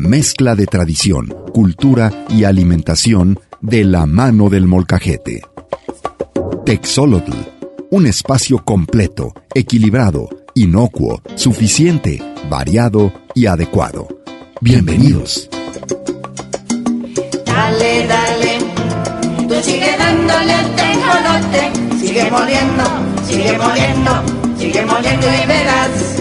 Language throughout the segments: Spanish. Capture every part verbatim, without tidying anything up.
Mezcla de tradición, cultura y alimentación de la mano del molcajete. Texolotl, un espacio completo, equilibrado, inocuo, suficiente, variado y adecuado. Bienvenidos. Dale, dale, tú sigue dándole al tejolote, sigue moliendo, sigue moliendo, sigue moliendo y verás.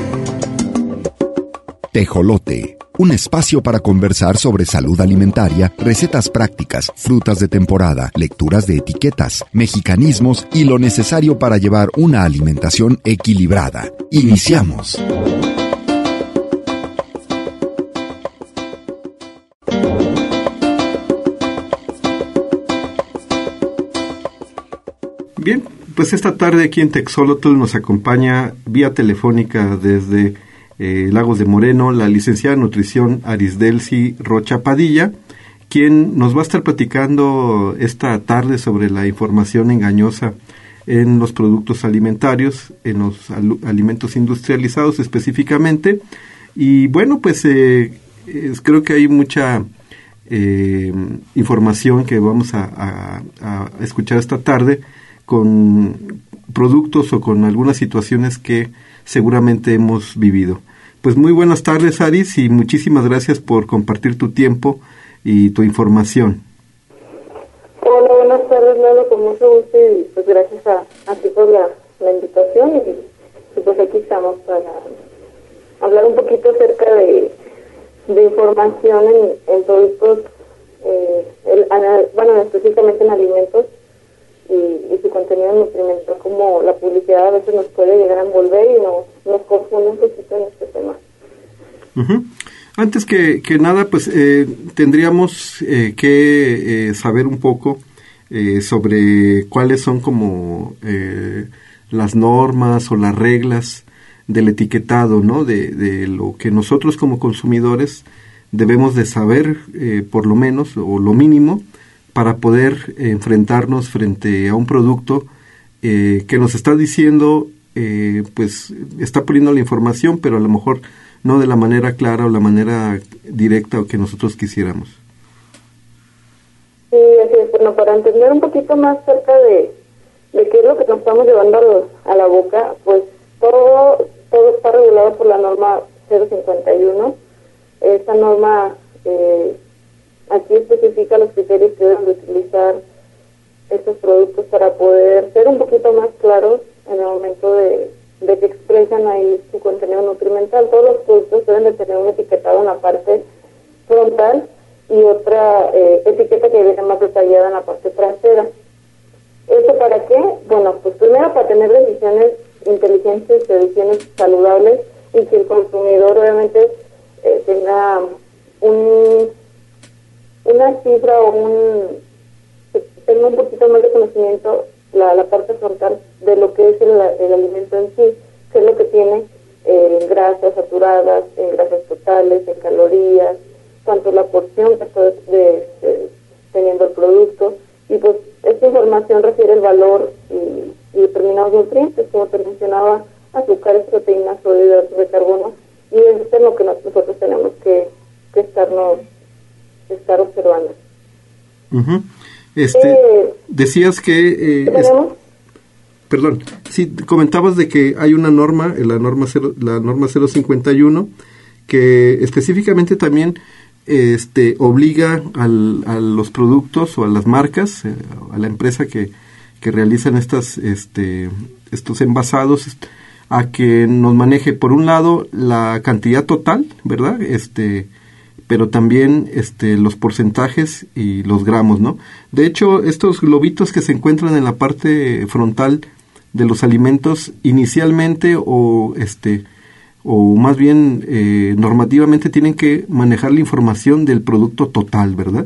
Tejolote, un espacio para conversar sobre salud alimentaria, recetas prácticas, frutas de temporada, lecturas de etiquetas, mexicanismos y lo necesario para llevar una alimentación equilibrada. Iniciamos. Bien, pues esta tarde aquí en Texolotl nos acompaña vía telefónica desde eh, Lagos de Moreno la licenciada en nutrición Arisdelcy Rocha Padilla, quien nos va a estar platicando esta tarde sobre la información engañosa en los productos alimentarios, en los al- alimentos industrializados específicamente. Y bueno, pues eh, es, creo que hay mucha eh, información que vamos a, a, a escuchar esta tarde con productos o con algunas situaciones que seguramente hemos vivido. Pues muy buenas tardes, Aris, y muchísimas gracias por compartir tu tiempo y tu información. Hola, buenas tardes, Lalo, con mucho gusto y pues gracias a, a ti por la, la invitación y, y pues aquí estamos para hablar un poquito acerca de, de información en, en productos, eh, el, bueno, específicamente en alimentos y, y su contenido nutrimental, como la publicidad a veces nos puede llegar a envolver y nos, nos confunde un poquito en este tema. Uh-huh. Antes que, que nada, pues eh, tendríamos eh, que eh, saber un poco eh, sobre cuáles son como eh, las normas o las reglas del etiquetado, ¿no? De, de lo que nosotros como consumidores debemos de saber, eh, por lo menos, o lo mínimo, para poder eh, enfrentarnos frente a un producto eh, que nos está diciendo, eh, pues está poniendo la información, pero a lo mejor no de la manera clara o la manera directa o que nosotros quisiéramos. Sí, así es. Bueno, para entender un poquito más acerca de, de qué es lo que nos estamos llevando a, los, a la boca, pues todo, todo está regulado por la norma cero cincuenta y uno. Esta norma eh, aquí especifica los criterios que deben de utilizar estos productos para poder ser un poquito más claros en el momento de, de que expresan ahí su contenido nutrimental. Todos los productos deben de tener un etiquetado en la parte frontal y otra eh, etiqueta que viene más detallada en la parte trasera. ¿Esto para qué? Bueno, pues primero para tener decisiones inteligentes, decisiones saludables y que el consumidor obviamente eh, tenga un una cifra o un tenga un poquito más de conocimiento la, la parte frontal de lo que es el, el alimento en sí, qué es lo que tiene eh, en grasas saturadas, en grasas totales, en calorías, cuánto es la porción que está de, de, de, teniendo el producto, y pues esta información refiere el valor y, y determinados nutrientes, como te mencionaba, azúcares, proteínas, sodio, hidratos de carbono, y eso es lo que nosotros tenemos que, que estarnos estar observando. Uh-huh. Este, eh, decías que... Eh, es, perdón, sí, comentabas de que hay una norma, la norma cero, la norma cero cincuenta y uno, que específicamente también este, obliga al, a los productos o a las marcas, eh, a la empresa que, que realizan estas, este, estos envasados, a que nos maneje, por un lado, la cantidad total, ¿verdad?, este pero también este los porcentajes y los gramos, ¿no? De hecho, estos globitos que se encuentran en la parte frontal de los alimentos, inicialmente o este o más bien eh, normativamente tienen que manejar la información del producto total, ¿verdad?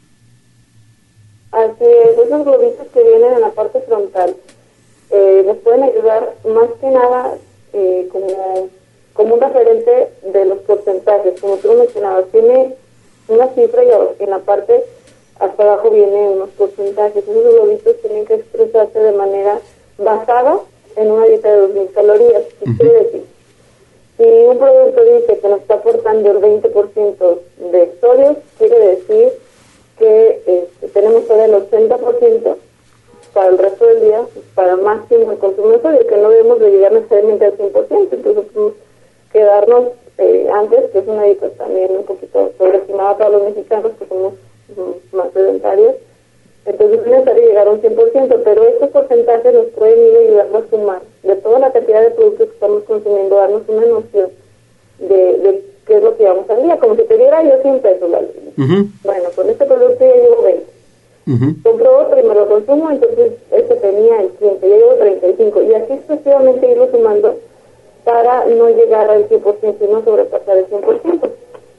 Así es, esos globitos que vienen en la parte frontal eh, nos pueden ayudar más que nada eh, como como un referente de los porcentajes. Como tú mencionabas, tiene una cifra y en la parte hasta abajo vienen unos porcentajes. Esos globitos tienen que expresarse de manera basada en una dieta de dos mil calorías. ¿Qué uh-huh. quiere decir? Si un producto dice que nos está aportando el veinte por ciento de sodios, quiere decir que este, tenemos todavía el ochenta por ciento para el resto del día, para máximo el consumo de sodio, que no debemos de llegar necesariamente al cien por ciento, entonces podemos quedarnos eh, antes, que es una dieta también un poquito sobreestimada para los mexicanos, que somos mm, más sedentarios, entonces no es necesario llegar a un cien por ciento, pero estos porcentajes nos pueden ir ayudando a sumar de toda la cantidad de productos que estamos consumiendo, darnos una noción de, de qué es lo que llevamos al día, como si te diera yo cien pesos, ¿vale? Uh-huh. Bueno, con este producto ya llevo veinte. Uh-huh. Compro otro y me lo consumo, entonces este tenía el quince, ya llevo treinta y cinco, y así sucesivamente irlo sumando para no llegar al cien por ciento y no sobrepasar el cien por ciento.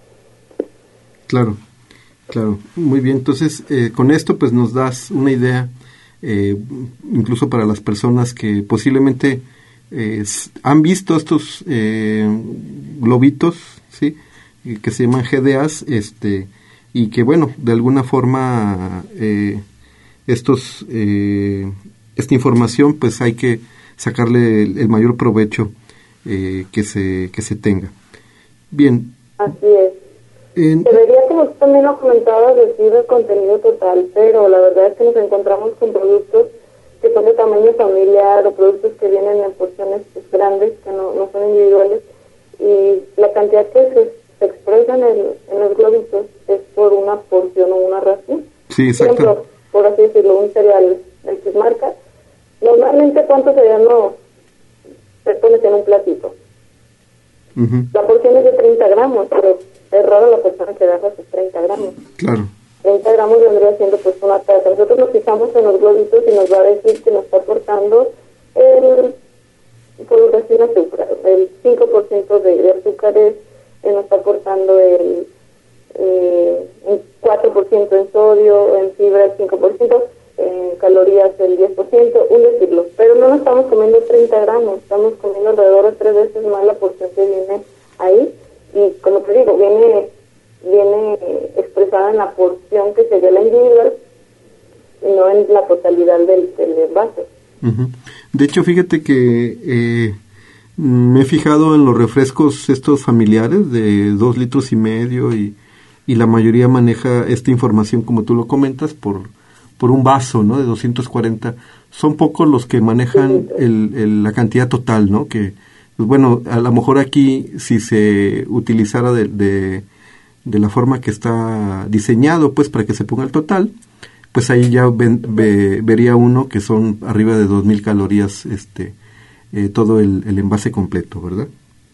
Claro, claro, muy bien. Entonces, eh, con esto pues nos das una idea, eh, incluso para las personas que posiblemente eh, han visto estos eh, globitos, ¿sí?, que se llaman G D As, este, y que bueno, de alguna forma eh, estos eh, esta información pues hay que sacarle el, el mayor provecho eh, que se que se tenga. Bien. Así es. En... Debería, como tú también lo comentabas, decir el contenido total, pero la verdad es que nos encontramos con productos que son de tamaño familiar o productos que vienen en porciones pues, grandes, que no, no son individuales, y la cantidad que se se expresa en, el, en los globitos es por una porción o una ración. Sí, exacto. Por ejemplo, por así decirlo, un cereal de X marca, normalmente ¿cuántos cereal no te pones en un platito? Uh-huh. La porción es de treinta gramos, pero es raro la persona que agarra esos treinta gramos. Claro. treinta gramos vendría siendo pues una taza. Nosotros nos fijamos en los globitos y nos va a decir que nos está aportando el, por decir, azúcar, el cinco por ciento de, de azúcares, eh, nos está aportando el, eh, el cuatro por ciento en sodio, en fibra el cinco por ciento, en calorías el diez por ciento, un decirlo. Pero no nos estamos comiendo treinta gramos, estamos comiendo alrededor de tres veces más la porción que viene ahí. Y como te digo, viene viene expresada en la porción que sería la individual, y no en la totalidad del, del envase. Uh-huh. De hecho, fíjate que eh, me he fijado en los refrescos estos familiares de dos litros y medio y, y la mayoría maneja esta información, como tú lo comentas, por por un vaso, ¿no?, de doscientos cuarenta. Son pocos los que manejan el, el, la cantidad total, ¿no? Que, pues bueno, a lo mejor aquí si se utilizara de, de, de la forma que está diseñado, pues para que se ponga el total, pues ahí ya ven, ve, vería uno que son arriba de dos mil calorías, este, eh, todo el, el envase completo, ¿verdad?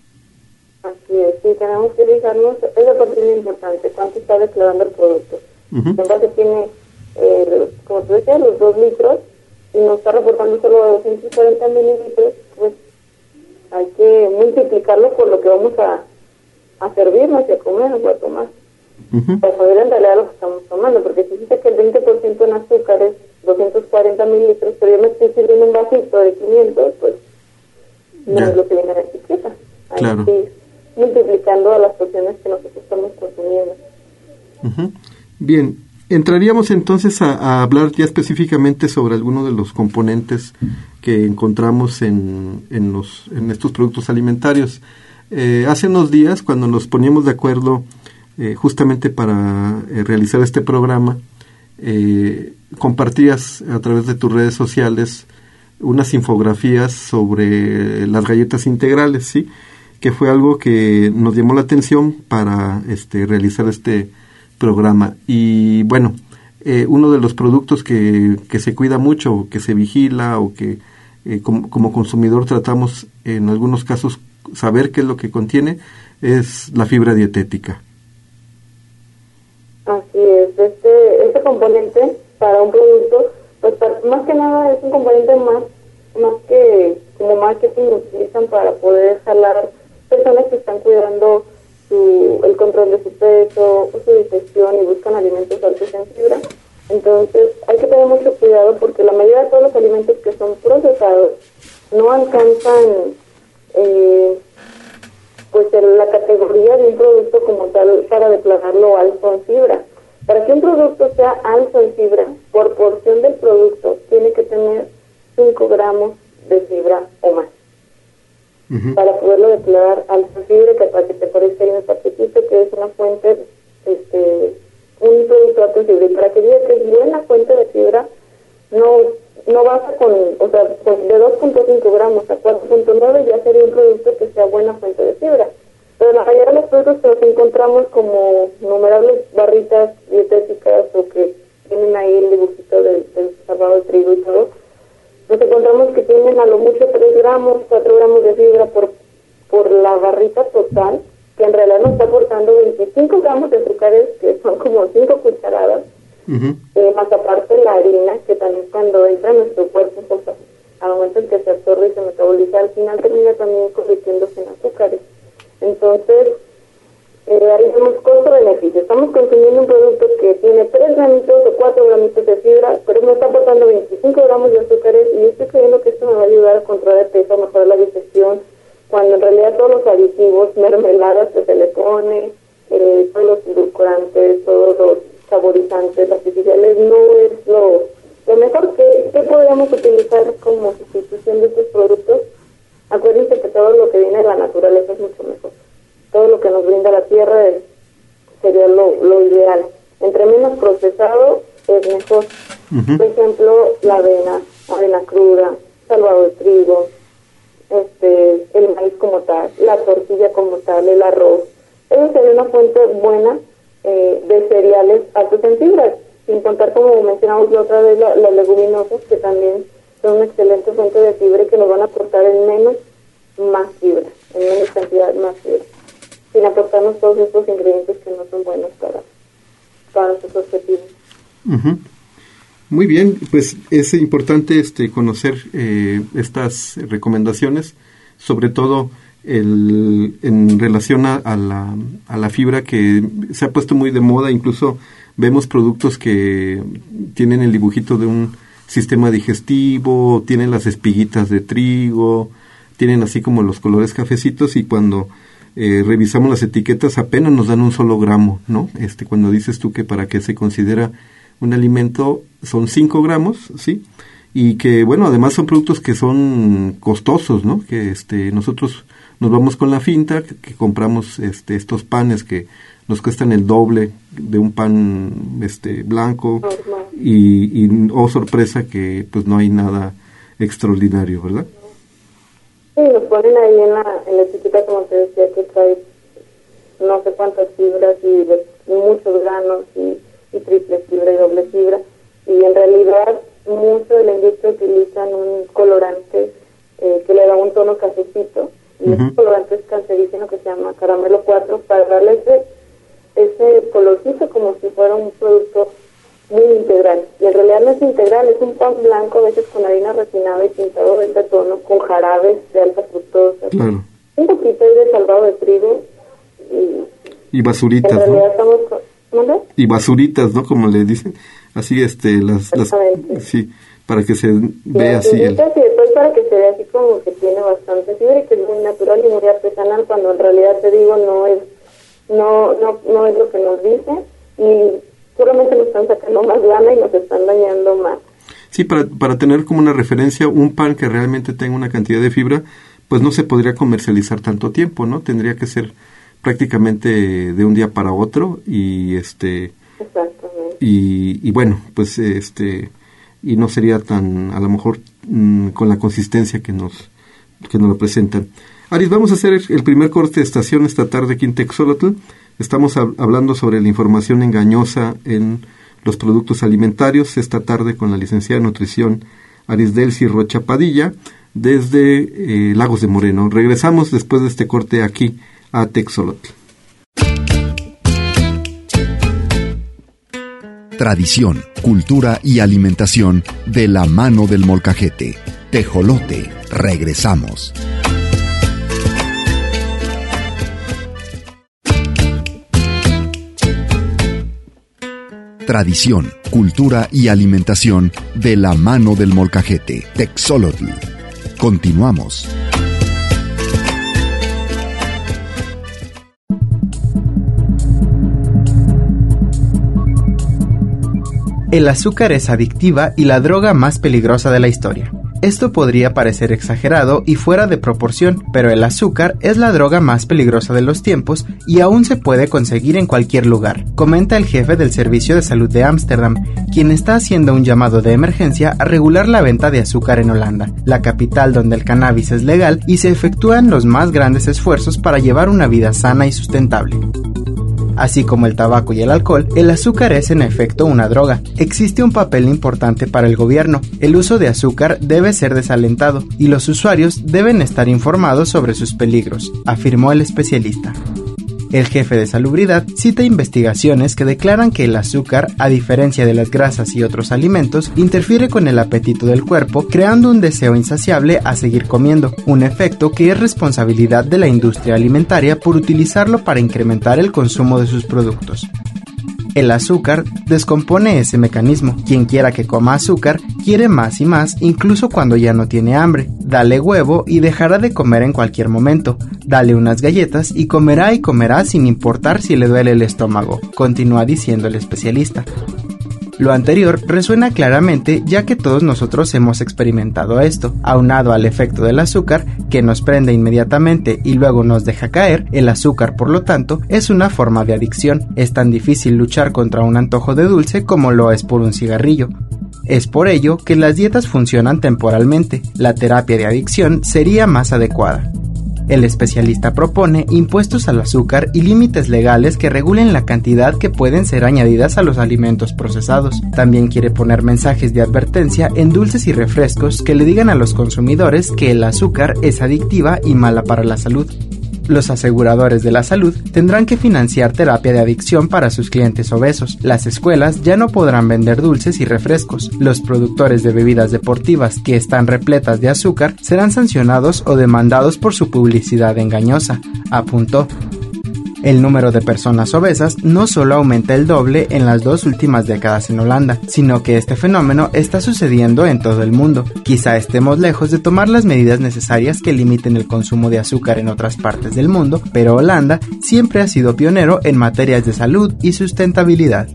Así es, sí, tenemos que fijarnos, es la parte muy importante, cuánto está declarando el producto. Uh-huh. El envase tiene, eh, como tú decías, los dos litros, y nos está reportando solo doscientos cuarenta mililitros, pues hay que multiplicarlo por lo que vamos a, a servirnos y a comer o a tomar. Uh-huh. Para saber en realidad lo que estamos tomando, porque si dice que el veinte por ciento en azúcar es doscientos cuarenta mililitros, pero yo me estoy sirviendo un vasito de quinientos, pues no ya es lo que viene en la etiqueta. Hay claro. que ir multiplicando a las porciones que nosotros estamos consumiendo. Uh-huh. Bien, entraríamos entonces a, a hablar ya específicamente sobre algunos de los componentes que encontramos en, en, los, en estos productos alimentarios. Eh, hace unos días, cuando nos poníamos de acuerdo eh, justamente para eh, realizar este programa, eh, compartías a través de tus redes sociales unas infografías sobre las galletas integrales, ¿sí?, que fue algo que nos llamó la atención para este, realizar este programa. Y bueno, eh, uno de los productos que, que se cuida mucho, o que se vigila, o que eh, como, como consumidor tratamos en algunos casos saber qué es lo que contiene, es la fibra dietética. Así es, este, este componente para un producto, pues para, más que nada es un componente más, más que como marketing lo utilizan para poder jalar personas que están cuidando su, el control de su peso, su digestión y buscan alimentos altos en fibra. Entonces hay que tener mucho cuidado porque la mayoría de todos los alimentos que son procesados no alcanzan eh, pues el, la categoría de un producto como tal para declararlo alto en fibra. Para que un producto sea alto en fibra, por porción del producto tiene que tener cinco gramos de fibra o más. uh-huh. para poderlo declarar alta fibra, que para que te parezca ahí en el paquetito, que es una fuente, este, un producto alto en fibra. Y para que diga que es buena fuente de fibra, no no basta con, o sea, con de dos punto cinco gramos a cuatro punto nueve ya sería un producto que sea buena fuente de fibra. Pero la mayoría de los productos que nos encontramos como innumerables barritas dietéticas o que tienen ahí el dibujito del, del salvado de trigo y todo, nos encontramos que tienen a lo mucho tres gramos, cuatro gramos de fibra por, por la barrita total, que en realidad nos está aportando veinticinco gramos de azúcares, que son como cinco cucharadas, uh-huh. eh, más aparte la harina, que también cuando entra en nuestro cuerpo, pues, al momento en que se absorbe y se metaboliza, al final termina también convirtiéndose en azúcares. Entonces, eh, ahí vemos costo-beneficio. Estamos consumiendo un producto que tiene tres gramitos o cuatro gramitos de fibra, pero me está aportando veinticinco gramos de azúcares, y yo estoy creyendo que esto me va a ayudar a controlar el peso, a mejorar la digestión, cuando en realidad todos los aditivos, mermeladas que se le pone, eh, todos los edulcorantes, todos los saborizantes artificiales, no es lo, lo mejor. que, que podríamos utilizar como sustitución de estos productos. Acuérdense que todo lo que viene de la naturaleza es mucho mejor. Todo lo que nos brinda la tierra es, sería lo, lo ideal. Entre menos procesado es mejor. Uh-huh. Por ejemplo, la avena, avena cruda, salvado de trigo, este, el maíz como tal, la tortilla como tal, el arroz. Eso sería una fuente buena eh, de cereales altos en fibra, sin contar, como mencionamos la otra vez, la, las leguminosas, que también son una excelente fuente de fibra y que nos van a aportar en menos más fibra, en menos cantidad más fibra, sin aportarnos todos estos ingredientes que no son buenos para, para nuestros objetivos. Uh-huh. Muy bien, pues es importante este conocer eh, estas recomendaciones, sobre todo el, en relación a, a, la, a la fibra, que se ha puesto muy de moda. Incluso vemos productos que tienen el dibujito de un sistema digestivo, tienen las espiguitas de trigo, tienen así como los colores cafecitos, y cuando eh, revisamos las etiquetas apenas nos dan un solo gramo, ¿no? Este, cuando dices tú que para qué se considera un alimento son cinco gramos, ¿sí? Y que, bueno, además son productos que son costosos, ¿no? Que este nosotros nos vamos con la finta, que, que compramos este estos panes que nos cuestan el doble de un pan este blanco, y, y oh sorpresa que pues no hay nada extraordinario, ¿verdad? Sí, nos ponen ahí en la, en la etiqueta, como te decía, que trae no sé cuántas fibras y, de, y muchos granos y, y triple fibra y doble fibra, y en realidad mucho de la industria utilizan un colorante eh, que le da un tono cafecito, y uh-huh. ese colorante es cancerígeno, que se llama caramelo cuatro, para darle ese ese colorcito como si fuera un producto muy integral. Y en realidad no es integral, es un pan blanco, a veces con harina refinada y pintado de este tono, con jarabes de alta fructosa. Claro. Un poquito ahí de salvado de trigo. Y, y basuritas, en realidad, ¿no? Estamos con, ¿dónde? Y basuritas, ¿no? Como le dicen. Así, este, las... las sí, para que se vea así. El... Y después para que se vea así como que tiene bastante fibra y que es muy natural y muy artesanal, cuando en realidad, te digo, no es no no no es lo que nos dicen, y seguramente nos están sacando más lana y nos están dañando más. Sí, para, para tener como una referencia, un pan que realmente tenga una cantidad de fibra, pues no se podría comercializar tanto tiempo, ¿no? Tendría que ser prácticamente de un día para otro, y este exactamente y, y bueno, pues este y no sería tan, a lo mejor, mmm, con la consistencia que nos que nos lo presentan. Aris, vamos a hacer el primer corte de estación esta tarde aquí en Texolotl. Estamos hab- hablando sobre la información engañosa en los productos alimentarios, esta tarde con la licenciada en nutrición Aris Delcy Rocha Padilla, desde eh, Lagos de Moreno. Regresamos después de este corte aquí a Texolotl. Tradición, cultura y alimentación de la mano del molcajete. Tejolote. Regresamos. Tradición, cultura y alimentación de la mano del molcajete. Texolotl. Continuamos. El azúcar es adictiva y la droga más peligrosa de la historia. Esto podría parecer exagerado y fuera de proporción, pero el azúcar es la droga más peligrosa de los tiempos y aún se puede conseguir en cualquier lugar, comenta el jefe del Servicio de Salud de Ámsterdam, quien está haciendo un llamado de emergencia a regular la venta de azúcar en Holanda, la capital donde el cannabis es legal y se efectúan los más grandes esfuerzos para llevar una vida sana y sustentable. Así como el tabaco y el alcohol, el azúcar es en efecto una droga. Existe un papel importante para el gobierno. El uso de azúcar debe ser desalentado y los usuarios deben estar informados sobre sus peligros, afirmó el especialista. El jefe de salubridad cita investigaciones que declaran que el azúcar, a diferencia de las grasas y otros alimentos, interfiere con el apetito del cuerpo, creando un deseo insaciable a seguir comiendo, un efecto que es responsabilidad de la industria alimentaria por utilizarlo para incrementar el consumo de sus productos. El azúcar descompone ese mecanismo. Quien quiera que coma azúcar quiere más y más, incluso cuando ya no tiene hambre. Dale huevo y dejará de comer en cualquier momento. Dale unas galletas y comerá y comerá sin importar si le duele el estómago, continúa diciendo el especialista. Lo anterior resuena claramente ya que todos nosotros hemos experimentado esto. Aunado al efecto del azúcar, que nos prende inmediatamente y luego nos deja caer, el azúcar, por lo tanto, es una forma de adicción. Es tan difícil luchar contra un antojo de dulce como lo es por un cigarrillo. Es por ello que las dietas funcionan temporalmente. La terapia de adicción sería más adecuada. El especialista propone impuestos al azúcar y límites legales que regulen la cantidad que pueden ser añadidas a los alimentos procesados. También quiere poner mensajes de advertencia en dulces y refrescos que le digan a los consumidores que el azúcar es adictiva y mala para la salud. Los aseguradores de la salud tendrán que financiar terapia de adicción para sus clientes obesos. Las escuelas ya no podrán vender dulces y refrescos. Los productores de bebidas deportivas que están repletas de azúcar serán sancionados o demandados por su publicidad engañosa, apuntó. El número de personas obesas no solo aumenta el doble en las dos últimas décadas en Holanda, sino que este fenómeno está sucediendo en todo el mundo. Quizá estemos lejos de tomar las medidas necesarias que limiten el consumo de azúcar en otras partes del mundo, pero Holanda siempre ha sido pionero en materias de salud y sustentabilidad.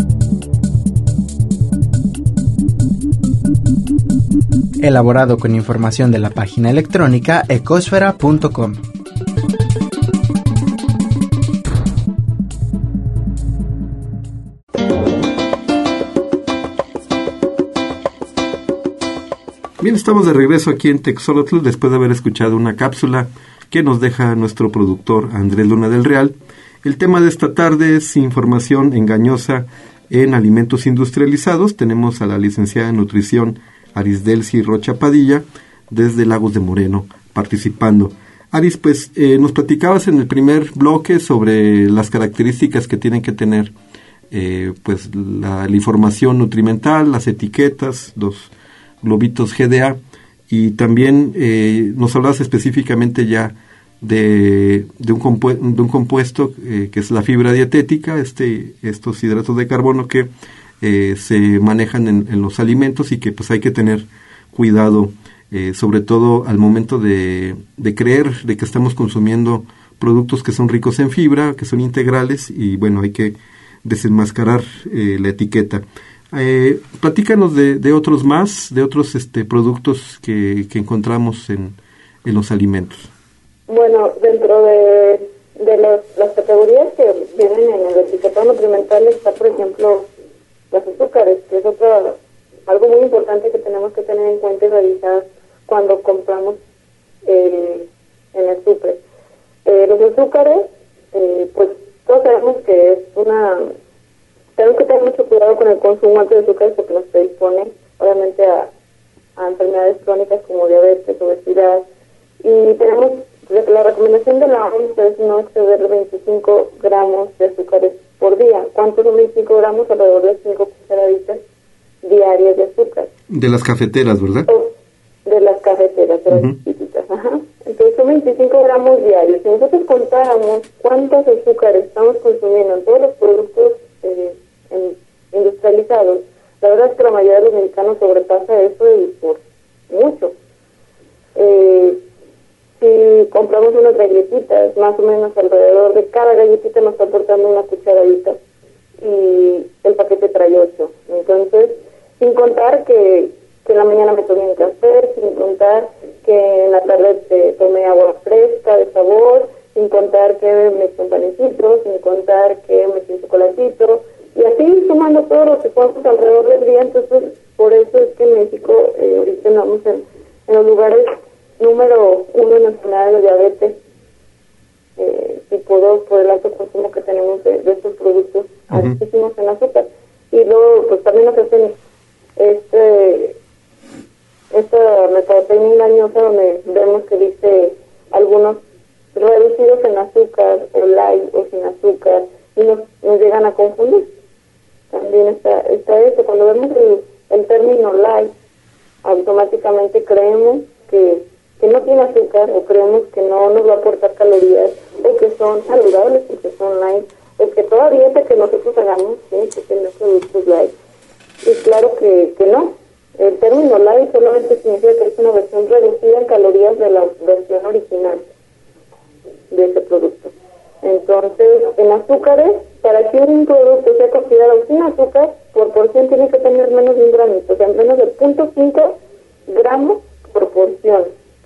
Elaborado con información de la página electrónica ecosfera punto com. Bien, estamos de regreso aquí en Texolotl después de haber escuchado una cápsula que nos deja nuestro productor Andrés Luna del Real. El tema de esta tarde es información engañosa en alimentos industrializados. Tenemos a la licenciada en nutrición Arisdelcy Rocha Padilla desde Lagos de Moreno participando. Aris, pues eh, nos platicabas en el primer bloque sobre las características que tienen que tener eh, pues la, la información nutrimental, las etiquetas, los globitos G D A, y también eh, nos hablabas específicamente ya de, de, un, compu- de un compuesto eh, que es la fibra dietética, este, estos hidratos de carbono que eh, se manejan en, en los alimentos y que pues hay que tener cuidado, eh, sobre todo al momento de, de creer de que estamos consumiendo productos que son ricos en fibra, que son integrales, y bueno, hay que desenmascarar eh, la etiqueta. Eh, platícanos de, de otros más, de otros este, productos que, que encontramos en, en los alimentos. Bueno, dentro de, de los, las categorías que vienen en el etiquetado nutrimental está, por ejemplo, los azúcares, que es otro, algo muy importante que tenemos que tener en cuenta y revisar cuando compramos eh, en el súper. Eh, los azúcares, eh, pues todos sabemos que es una... Tenemos que tener mucho cuidado con el consumo alto de azúcares porque nos predispone, obviamente, a, a enfermedades crónicas como diabetes, obesidad. Y tenemos, la recomendación de la O M S es no exceder veinticinco gramos de azúcares por día. ¿Cuántos son veinticinco gramos? Alrededor de cinco cucharaditas diarias de azúcar. De las cafeteras, ¿verdad? O de las cafeteras, de las uh-huh. chiquititas, ajá. Entonces son veinticinco gramos diarios. Si nosotros contáramos cuántos azúcares estamos consumiendo en todos los productos eh, en, industrializados, la verdad es que la mayoría de los mexicanos sobrepasa eso y por mucho. Eh, si compramos unas galletitas, más o menos alrededor de cada galletita nos está aportando una cucharadita y el paquete trae ocho. Entonces, sin contar que que en la mañana me tomé un café, sin contar que en la tarde te tomé agua fresca de sabor, sin contar que me eché un panecito, sin contar que me eché un chocolatito, y así sumando todo lo que podemos alrededor del día. Entonces, por eso es que en México eh, ahorita andamos en, en los lugares número uno nacional de diabetes eh, tipo dos, por el alto consumo que tenemos de, de estos productos uh-huh. altísimos en azúcar. Y luego, pues también nos hacen este esta mercadotecnia engañosa donde vemos que dice algunos reducidos en azúcar, o light, o sin azúcar, y nos, nos llegan a confundir. También está, está eso, cuando vemos el, el término light, automáticamente creemos que, que no tiene azúcar, o creemos que no nos va a aportar calorías, o que son saludables porque son light, o que toda dieta que nosotros hagamos tiene que tener productos light. Y claro que, que no. El término light solamente significa que es una versión reducida en calorías de la versión original de ese producto. Entonces, en azúcares, para que un producto sea considerado sin azúcar, por porción tiene que tener menos de un gramito, o sea, menos de cero punto cinco gramos por porción.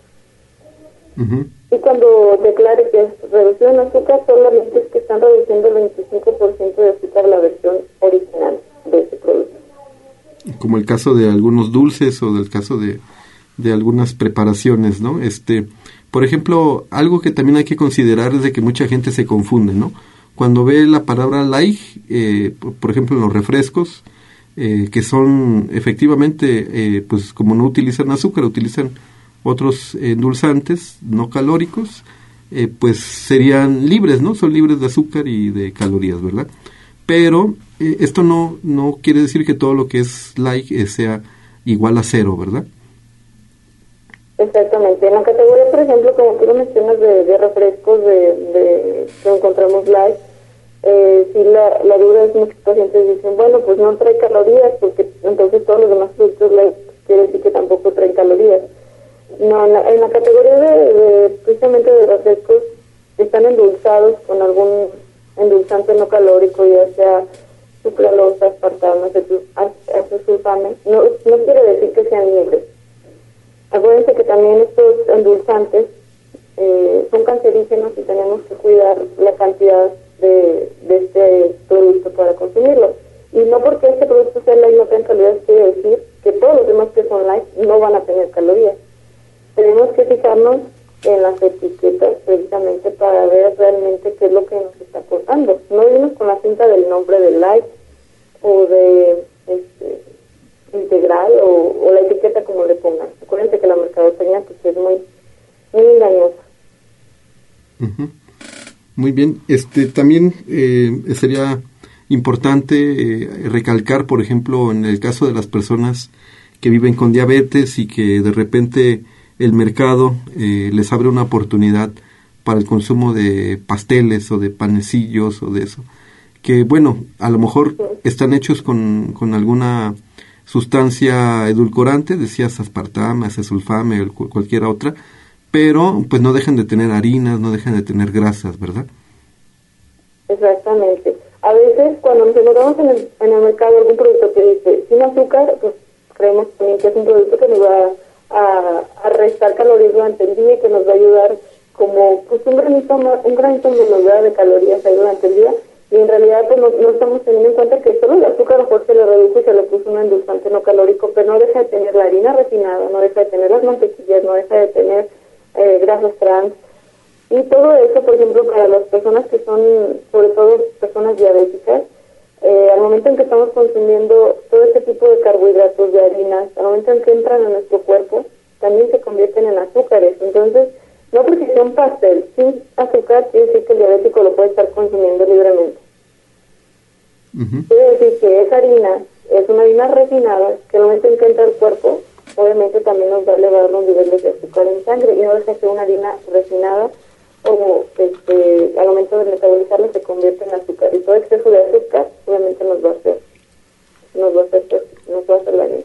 Uh-huh. Y cuando declare que es reducido en azúcar, solamente es que están reduciendo el veinticinco por ciento de azúcar la versión original de ese producto. Como el caso de algunos dulces o del caso de, de algunas preparaciones, ¿no? Este, por ejemplo, algo que también hay que considerar es de que mucha gente se confunde, ¿no? Cuando ve la palabra light, eh, por, por ejemplo, en los refrescos, eh, que son efectivamente, eh, pues como no utilizan azúcar, utilizan otros endulzantes no calóricos, eh, pues serían libres, ¿no? Son libres de azúcar y de calorías, ¿verdad? Pero eh, esto no no quiere decir que todo lo que es light eh, sea igual a cero, ¿verdad? Exactamente. En la categoría, por ejemplo, como tú lo mencionas, de, de refrescos de, de que encontramos light, eh, sí la, la duda es muchos pacientes dicen, bueno, pues no trae calorías, porque entonces todos los demás productos light quiere decir que tampoco traen calorías. No, en la, en la categoría de, de precisamente de refrescos están endulzados con algún endulzante no calórico, ya sea sucralosa, aspartame, acesulfame. No, no quiere decir que sean libres. Acuérdense que también estos endulzantes eh, son cancerígenos y tenemos que cuidar la cantidad de, de este producto para consumirlo. Y no porque este producto sea light no tenga calorías, quiere decir que todos los demás que son light no van a tener calorías. Tenemos que fijarnos en las etiquetas precisamente para ver realmente qué es lo que nos está aportando. No irnos con la cinta del nombre de light o de este, integral o, o la etiqueta como le pongan. Acuérdense que la mercadotecnia pues es muy, muy engañosa. Uh-huh. Muy bien. Este también eh, sería importante eh, recalcar, por ejemplo, en el caso de las personas que viven con diabetes y que de repente el mercado eh, les abre una oportunidad para el consumo de pasteles o de panecillos o de eso, que bueno, a lo mejor están hechos con, con alguna sustancia edulcorante, decías aspartame, acesulfame o cualquier otra, pero pues no dejan de tener harinas, no dejan de tener grasas, ¿verdad? Exactamente. A veces cuando nos encontramos en el, en el mercado algún producto que dice sin azúcar, pues creemos también que es un producto que nos va a, a restar calorías durante el día y que nos va a ayudar como pues un granito un granito menos de calorías ahí durante el día, y en realidad pues no, no estamos teniendo en cuenta que solo el azúcar a lo mejor se le redujo y se le puso un endulzante no calórico, pero no deja de tener la harina refinada, no deja de tener las mantequillas, no deja de tener eh, grasas trans, y todo eso, por ejemplo, para las personas que son, sobre todo personas diabéticas, eh, al momento en que estamos consumiendo todo este tipo de carbohidratos, de harinas, al momento en que entran a nuestro cuerpo, también se convierten en azúcares. Entonces, no porque sea un pastel sin azúcar, quiere decir que el diabético lo puede estar consumiendo libremente. Uh-huh. Quiere decir que esa harina es una harina refinada, que al momento en que entra al cuerpo, obviamente también nos va a elevar los niveles de azúcar en sangre, y no deja de ser una harina refinada, o este, al momento de metabolizarla se convierte en azúcar, y todo exceso de azúcar obviamente nos va a hacer nos va a hacer, nos va a hacer daño.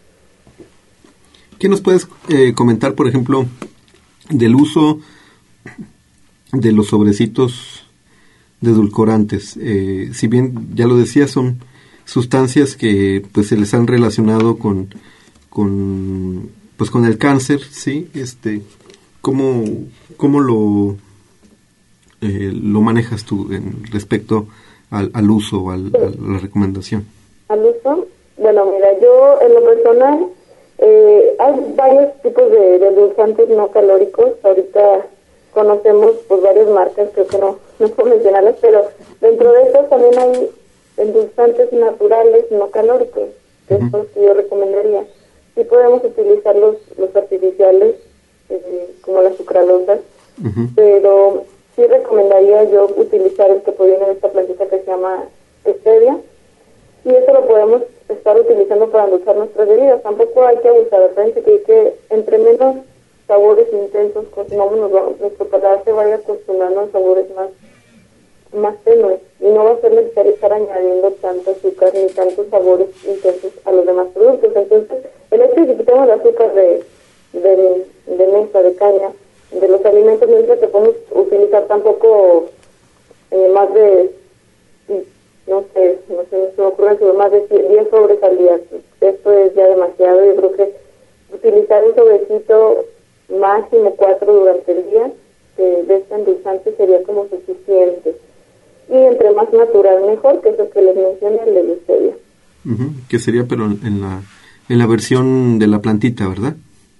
¿Qué nos puedes eh, comentar, por ejemplo, del uso de los sobrecitos de edulcorantes? Eh, si bien ya lo decía, son sustancias que pues se les han relacionado con con pues con el cáncer, sí, este, ¿cómo, cómo lo eh, lo manejas tú en respecto al, al uso, al, a la recomendación? ¿Al uso? Bueno, mira, yo en lo personal, eh, hay varios tipos de, de endulzantes no calóricos. Ahorita conocemos pues varias marcas, creo que no, no puedo mencionarlas, pero dentro de estos también hay endulzantes naturales no calóricos, que uh-huh. es lo que yo recomendaría. Sí podemos utilizar los, los artificiales, eh, como las sucralosas, uh-huh. pero sí recomendaría yo utilizar el que proviene de esta plantita que se llama stevia, y eso lo podemos estar utilizando para endulzar nuestras bebidas. Tampoco hay que abusar, ¿verdad? Que, que entre menos sabores intensos consumamos, nos vamos, nuestro paladar se vaya acostumbrando a sabores más más tenues, y no va a ser necesario estar añadiendo tanto azúcar ni tantos sabores intensos a los demás productos. Entonces, el hecho de que quitemos el azúcar de, de, de mesa, de caña, de los alimentos, mientras que podemos utilizar tampoco eh, más de, no sé, no sé, se me ocurre que más de diez sobres al día. Esto es ya demasiado. Yo creo que utilizar un sobrecito, máximo cuatro durante el día, de, de este endulzante sería como suficiente. Y entre más natural mejor, que es lo que les mencioné, el de stevia. Uh-huh. Que sería, pero en la en la versión de la plantita, ¿verdad?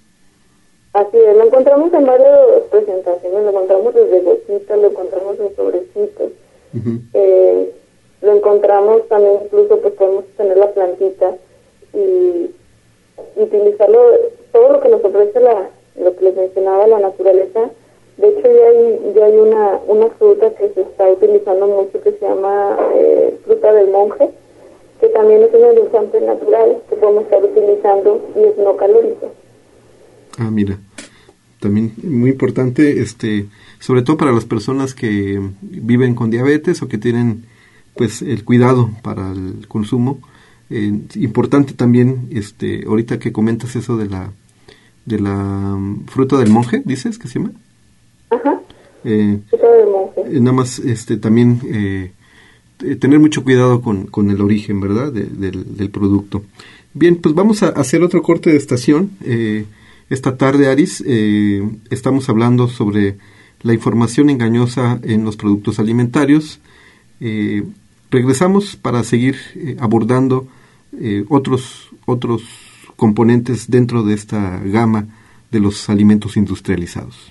Así es, lo encontramos en varias presentaciones, lo encontramos desde gotitas, lo encontramos en sobrecitos, uh-huh. eh, lo encontramos también, incluso pues podemos tener la plantita y, y utilizarlo, todo lo que nos ofrece la, lo que les mencionaba, la naturaleza. De hecho, ya hay, ya hay una, una fruta que se está utilizando mucho que se llama eh, fruta del monje, que también es un endulzante natural que podemos estar utilizando y es no calórico. Ah, mira, también muy importante, este, sobre todo para las personas que viven con diabetes o que tienen, pues, el cuidado para el consumo. Eh, importante también, este, ahorita que comentas eso de la, de la um, fruta del monje, ¿dices que se llama? Ajá. Eh, fruta del monje. Eh, nada más, este, también eh, tener mucho cuidado con, con el origen, ¿verdad?, de, del, del producto. Bien, pues vamos a hacer otro corte de estación. Eh, esta tarde, Aris, eh, estamos hablando sobre la información engañosa en los productos alimentarios. Eh, regresamos para seguir eh, abordando eh, otros, otros componentes dentro de esta gama de los alimentos industrializados.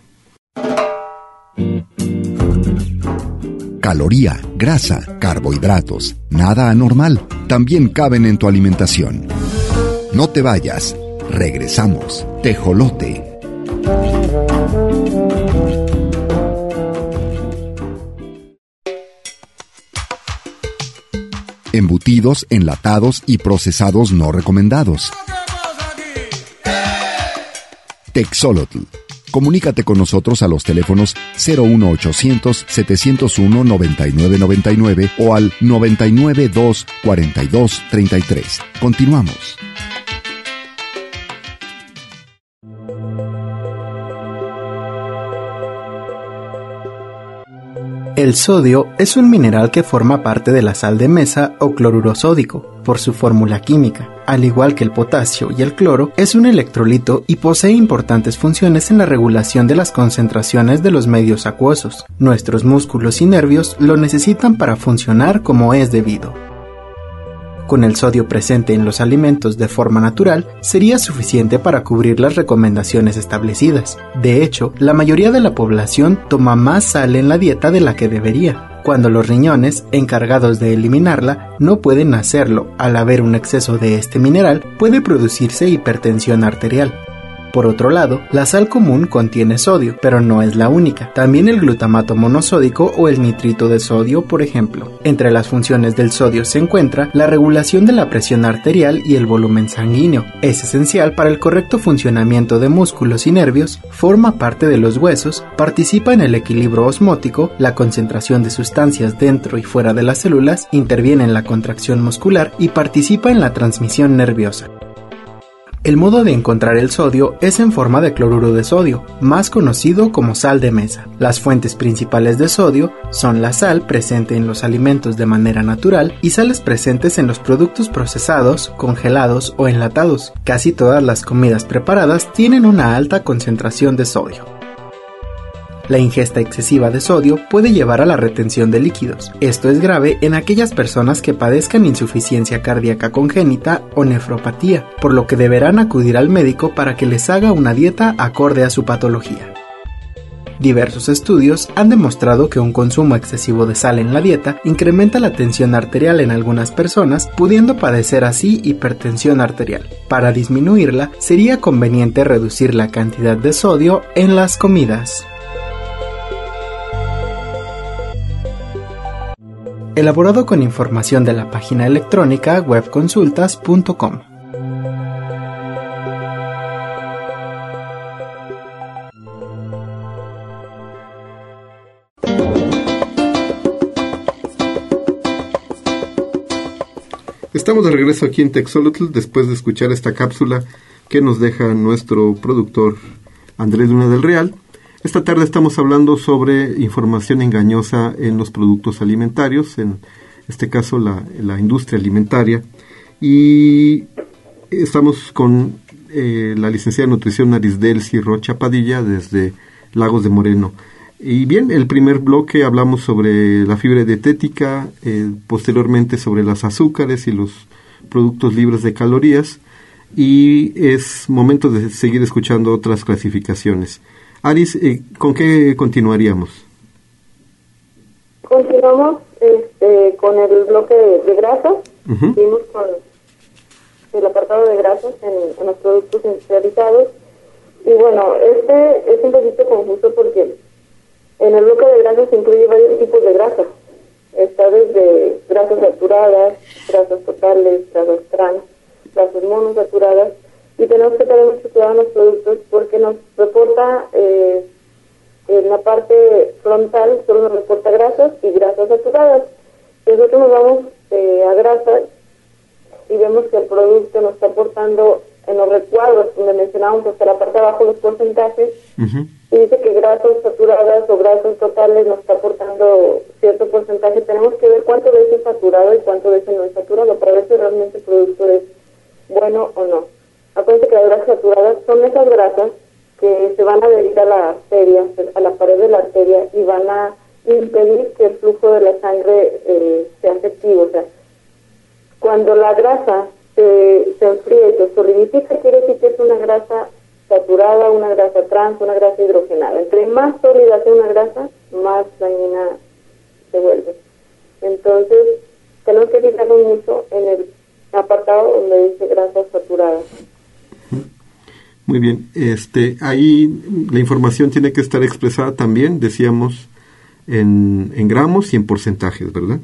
Caloría, grasa, carbohidratos, nada anormal, también caben en tu alimentación. No te vayas, regresamos. Tejolote. Embutidos, enlatados y procesados no recomendados. Texolotl. Comunícate con nosotros a los teléfonos cero uno ochocientos, setecientos uno, noventa y nueve noventa y nueve o al noventa y nueve dos, cuarenta y dos, treinta y tres. Continuamos. El sodio es un mineral que forma parte de la sal de mesa o cloruro sódico, por su fórmula química. Al igual que el potasio y el cloro, es un electrolito y posee importantes funciones en la regulación de las concentraciones de los medios acuosos. Nuestros músculos y nervios lo necesitan para funcionar como es debido. Con el sodio presente en los alimentos de forma natural, sería suficiente para cubrir las recomendaciones establecidas. De hecho, la mayoría de la población toma más sal en la dieta de la que debería, cuando los riñones, encargados de eliminarla, no pueden hacerlo. Al haber un exceso de este mineral, puede producirse hipertensión arterial. Por otro lado, la sal común contiene sodio, pero no es la única. También el glutamato monosódico o el nitrito de sodio, por ejemplo. Entre las funciones del sodio se encuentra la regulación de la presión arterial y el volumen sanguíneo. Es esencial para el correcto funcionamiento de músculos y nervios, forma parte de los huesos, participa en el equilibrio osmótico, la concentración de sustancias dentro y fuera de las células, interviene en la contracción muscular y participa en la transmisión nerviosa. El modo de encontrar el sodio es en forma de cloruro de sodio, más conocido como sal de mesa. Las fuentes principales de sodio son la sal presente en los alimentos de manera natural y sales presentes en los productos procesados, congelados o enlatados. Casi todas las comidas preparadas tienen una alta concentración de sodio. La ingesta excesiva de sodio puede llevar a la retención de líquidos. Esto es grave en aquellas personas que padezcan insuficiencia cardíaca congénita o nefropatía, por lo que deberán acudir al médico para que les haga una dieta acorde a su patología. Diversos estudios han demostrado que un consumo excesivo de sal en la dieta incrementa la tensión arterial en algunas personas, pudiendo padecer así hipertensión arterial. Para disminuirla, sería conveniente reducir la cantidad de sodio en las comidas. Elaborado con información de la página electrónica webconsultas punto com. Estamos de regreso aquí en Texolotl después de escuchar esta cápsula que nos deja nuestro productor Andrés Luna del Real. Esta tarde estamos hablando sobre información engañosa en los productos alimentarios, en este caso la, la industria alimentaria, y estamos con eh, la licenciada en nutrición Arisdelcy Rocha Padilla desde Lagos de Moreno. Y bien, el primer bloque hablamos sobre la fibra dietética, eh, posteriormente sobre los azúcares y los productos libres de calorías, y es momento de seguir escuchando otras clasificaciones. Aris, eh, ¿con qué continuaríamos? Continuamos este, con el bloque de, de grasas. Uh-huh. Seguimos con el apartado de grasas en, en los productos industrializados. Y bueno, este es un poquito confuso porque en el bloque de grasas se incluye varios tipos de grasas. Está desde grasas saturadas, grasas totales, grasas trans, grasas monosaturadas. Y tenemos que tener mucho cuidado en los productos porque nos reporta eh, en la parte frontal, solo nos reporta grasas y grasas saturadas. Nosotros nos vamos eh, a grasas y vemos que el producto nos está aportando en los recuadros donde mencionábamos hasta la parte de abajo los porcentajes, uh-huh. y dice que grasas saturadas o grasas totales nos está aportando cierto porcentaje. Tenemos que ver cuánto de eso es saturado y cuánto de eso no es saturado para ver si realmente el producto es bueno o no. Acuérdense que las grasas saturadas son esas grasas que se van a adherir a la arteria, a la pared de la arteria, y van a impedir que el flujo de la sangre eh, sea efectivo. O sea, cuando la grasa se, se enfría y se solidifica, quiere decir que es una grasa saturada, una grasa trans, una grasa hidrogenada. Entre más sólida sea una grasa, más dañina se vuelve. Entonces, tenemos que fijarnos mucho en el apartado donde dice grasas saturadas. Muy bien, este, ahí la información tiene que estar expresada también, decíamos, en, en gramos y en porcentajes, ¿verdad?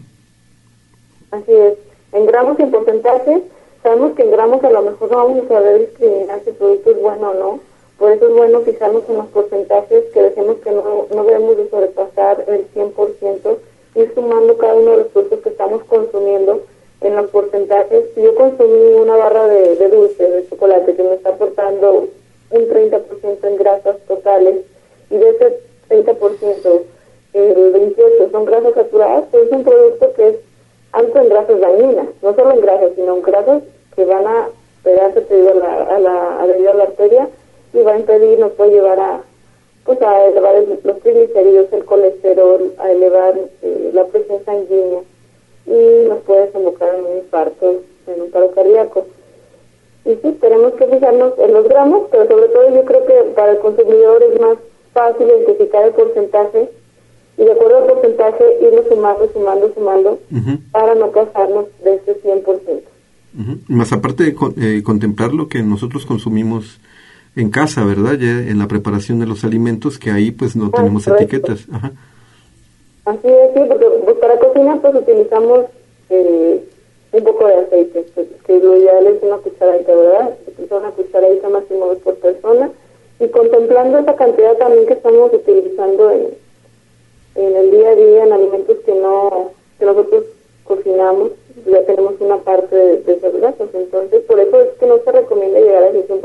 Así es, en gramos y en porcentajes. Sabemos que en gramos a lo mejor no vamos a saber discriminar si el producto es bueno o no, por eso es bueno fijarnos en los porcentajes, que decimos que no, no debemos de sobrepasar el cien por ciento, ir sumando cada uno de los productos que estamos consumiendo en los porcentajes. Si yo consumí una barra de, de dulce, de chocolate, que me está aportando un treinta por ciento en grasas totales, y de ese treinta por ciento el veintiocho por ciento son grasas saturadas, pues es un producto que es alto en grasas dañinas, no solo en grasas, sino en grasas que van a pegarse debido a la, a la, a debido a la arteria, y va a impedir, nos puede llevar a, pues a elevar el, los triglicéridos, el colesterol, a elevar eh, la presión sanguínea, y nos puede desembocar en un infarto, en un paro cardíaco. Y sí, tenemos que fijarnos en los gramos, pero sobre todo yo creo que para el consumidor es más fácil identificar el porcentaje, y de acuerdo al porcentaje irlo sumando, sumando, sumando, uh-huh. para no pasarnos de ese cien por ciento. Uh-huh. Más aparte de con, eh, contemplar lo que nosotros consumimos en casa, ¿verdad? Ya en la preparación de los alimentos, que ahí pues no ah, tenemos correcto. etiquetas. Ajá. Así es, sí, porque pues, para cocinar pues utilizamos eh, un poco de aceite, pues, que lo ideal es una cucharadita, ¿verdad? Se utiliza una cucharadita máximo dos por persona, y contemplando esa cantidad también que estamos utilizando en, en el día a día, en alimentos que no que nosotros cocinamos, ya tenemos una parte de, de esas grasas. Entonces, por eso es que no se recomienda llegar a ese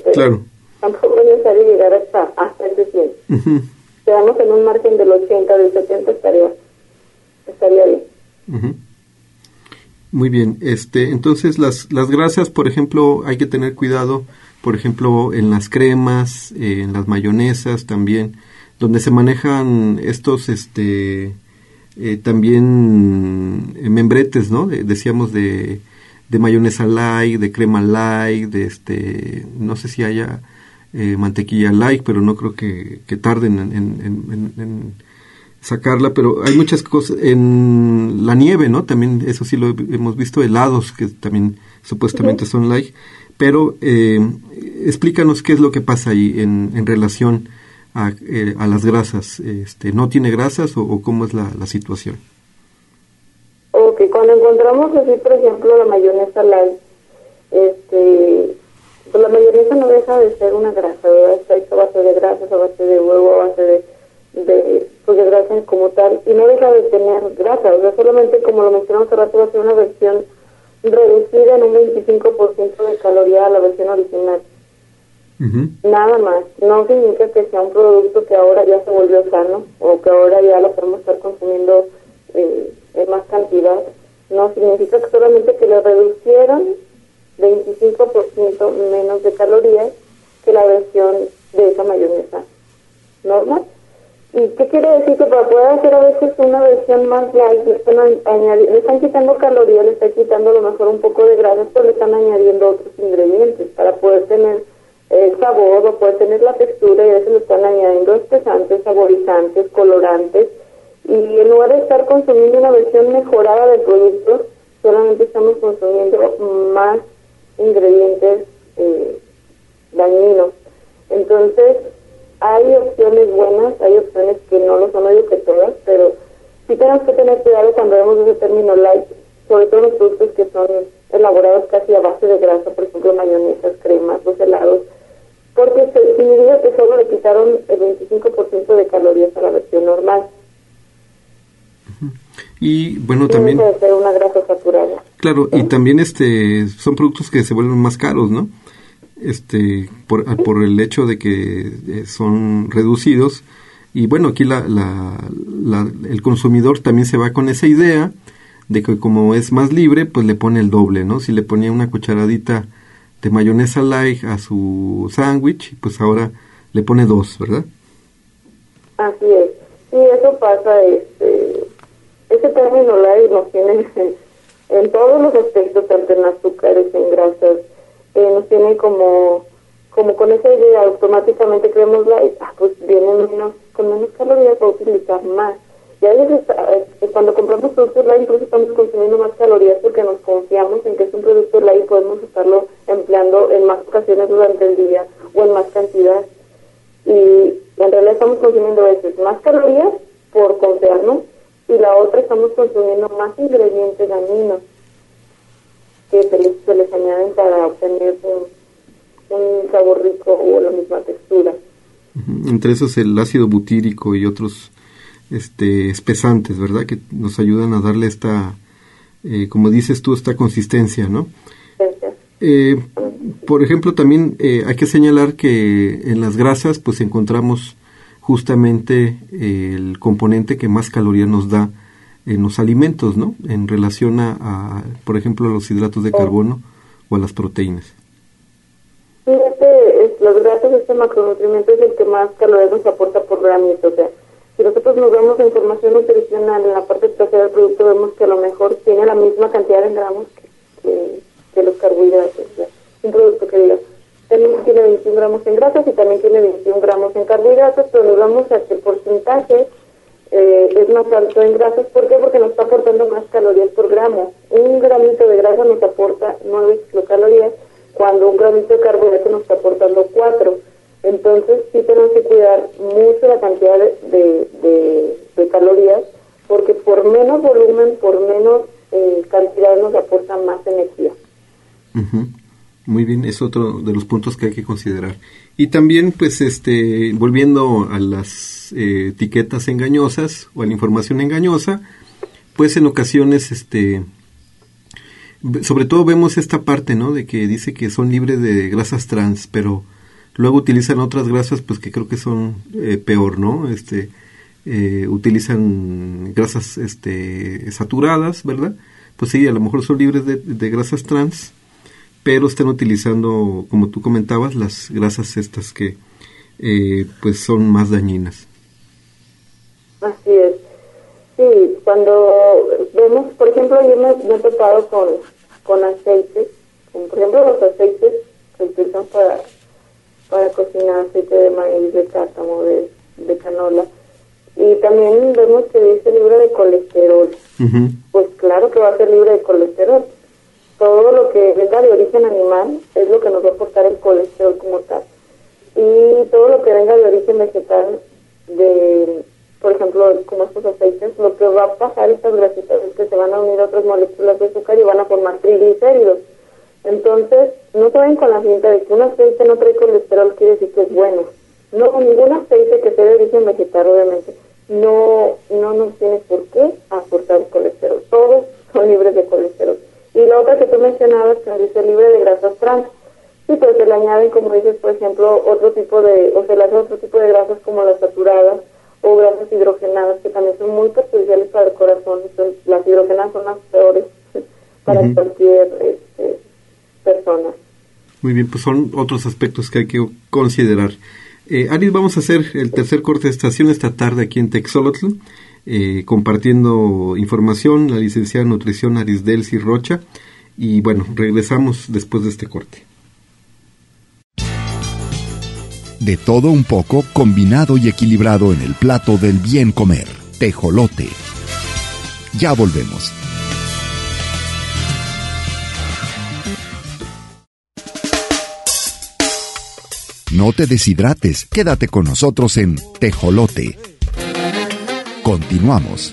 pero claro. tampoco es necesario llegar hasta, hasta ese cien. Uh-huh. Quedamos en un margen del ochenta, del setenta estaría, estaría bien. Uh-huh. Muy bien, este, entonces las, las grasas, por ejemplo, hay que tener cuidado, por ejemplo, en las cremas, eh, en las mayonesas también, donde se manejan estos, este, eh, también eh, membretes, ¿no? De, decíamos de, de mayonesa light, de crema light, de este, no sé si haya eh, mantequilla light, pero no creo que, que tarden en, en, en, en sacarla, pero hay muchas cosas en la nieve, ¿no? También eso sí lo hemos visto, helados que también supuestamente uh-huh. son light, pero eh, explícanos qué es lo que pasa ahí en, en relación a, eh, a las grasas. Este, ¿no tiene grasas o, o cómo es la, la situación? Ok, cuando encontramos así, por ejemplo, la mayonesa light, este, pues la mayonesa no deja de ser una grasa, ¿verdad? Está hecha a base de grasas, a base de huevo, a base de de, pues de grasa como tal, y no deja de tener grasa, o sea, solamente como lo mencionamos hace rato, va a ser una versión reducida en un veinticinco por ciento de caloría a la versión original. Uh-huh. Nada más, no significa que sea un producto que ahora ya se volvió sano, o que ahora ya lo podemos estar consumiendo eh, en más cantidad, no significa que solamente que le reducieron veinticinco por ciento menos de calorías que la versión de esa mayonesa normal. ¿Y qué quiere decir? Que para poder hacer a veces una versión más light, le están, añadi- le están quitando calorías, le están quitando a lo mejor un poco de grasas, pero le están añadiendo otros ingredientes para poder tener el sabor o poder tener la textura, y a veces le están añadiendo espesantes, saborizantes, colorantes, y en lugar de estar consumiendo una versión mejorada del producto, solamente estamos consumiendo más ingredientes eh, dañinos. Entonces, hay opciones buenas, hay opciones que no lo son, no digo que todas, pero sí tenemos que tener cuidado cuando vemos ese término light, sobre todo los productos que son elaborados casi a base de grasa, por ejemplo, mayonesas, cremas, los helados, porque se significa que solo le quitaron el veinticinco por ciento de calorías a la versión normal. Y bueno, también debe ser una grasa saturada. Claro, ¿eh? Y también este son productos que se vuelven más caros, ¿no? Este por por el hecho de que son reducidos, y bueno, aquí la, la, la el consumidor también se va con esa idea de que como es más libre, pues le pone el doble, ¿no? Si le ponía una cucharadita de mayonesa light a su sándwich, pues ahora le pone dos, ¿verdad? Así es. Sí, eso pasa, este ese término light nos tiene en todos los aspectos, tanto en azúcares, en grasas, eh, nos tiene como como con esa idea, automáticamente creemos light, ah, pues viene menos, con menos calorías, va a utilizar más. Y a veces eh, cuando compramos productos light, incluso estamos consumiendo más calorías porque nos confiamos en que es un producto light y podemos estarlo empleando en más ocasiones durante el día o en más cantidad. Y en realidad estamos consumiendo a veces más calorías por confiarnos, y la otra estamos consumiendo más ingredientes dañinos que se les, se les añaden para obtener un, un sabor rico o la misma textura. Entre esos el ácido butírico y otros este espesantes, ¿verdad? Que nos ayudan a darle esta, eh, como dices tú, esta consistencia, ¿no? Eh, por ejemplo, también eh, hay que señalar que en las grasas pues encontramos justamente eh, el componente que más calorías nos da en los alimentos, ¿no? En relación a, a por ejemplo, a los hidratos de carbono o a las proteínas. Sí, este, es, los grasas, este macronutriente es el que más calorías nos aporta por gramito. O sea, si nosotros nos vemos la información nutricional en la parte trasera del producto, vemos que a lo mejor tiene la misma cantidad de gramos que, que, que los carbohidratos. O sea, un producto que diga, tiene veintiún gramos en grasas y también tiene veintiún gramos en carbohidratos, pero nos vamos a que el porcentaje eh, es más alto en grasas. ¿Por qué? Porque nos está aportando más calorías por gramo. Un gramito de grasa nos aporta nueve kilocalorías, cuando un gramito de carbohidrato nos está aportando cuatro. Entonces sí tenemos que cuidar mucho la cantidad de, de, de, de calorías, porque por menos volumen, por menos eh, cantidad nos aporta más energía. Uh-huh. Muy bien, es otro de los puntos que hay que considerar. Y también, pues, este, volviendo a las eh, etiquetas engañosas o a la información engañosa, pues en ocasiones, este, sobre todo vemos esta parte, ¿no? De que dice que son libres de grasas trans, pero luego utilizan otras grasas pues que creo que son eh, peor, ¿no? Este, eh, utilizan grasas este, saturadas, ¿verdad? Pues sí, a lo mejor son libres de, de grasas trans, pero están utilizando, como tú comentabas, las grasas estas que eh, pues son más dañinas. Así es. Sí, cuando vemos, por ejemplo, yo me, me he topado con, con aceites, como por ejemplo los aceites que utilizan para, para cocinar, aceite de maíz, de cártamo, de, de canola, y también vemos que dice libre de colesterol. Uh-huh. Pues claro que va a ser libre de colesterol. Todo lo que venga de origen animal es lo que nos va a aportar el colesterol como tal. Y todo lo que venga de origen vegetal, de, por ejemplo, como estos aceites, lo que va a pasar estas grasitas es que se van a unir a otras moléculas de azúcar y van a formar triglicéridos. Entonces, no se vayan con la finta de que un aceite no trae colesterol, quiere decir que es bueno. No, ningún aceite que sea de origen vegetal, obviamente, no, no nos tiene por qué aportar colesterol. Todos son libres de colesterol. Y la otra que tú mencionabas, que dice libre de grasas trans. Sí, pero se le añaden, como dices, por ejemplo, otro tipo de, o se le hacen otro tipo de grasas como las saturadas o grasas hidrogenadas, que también son muy perjudiciales para el corazón. Entonces, las hidrogenadas son las peores para uh-huh. cualquier este, persona. Muy bien, pues son otros aspectos que hay que considerar. Eh, Aris, vamos a hacer el tercer corte de estación esta tarde aquí en Texolotl, eh, compartiendo información, la licenciada en nutrición Arisdelcy Rocha, y bueno, regresamos después de este corte. De todo un poco, combinado y equilibrado en el plato del bien comer. Tejolote. Ya volvemos. No te deshidrates, quédate con nosotros en Tejolote. Continuamos.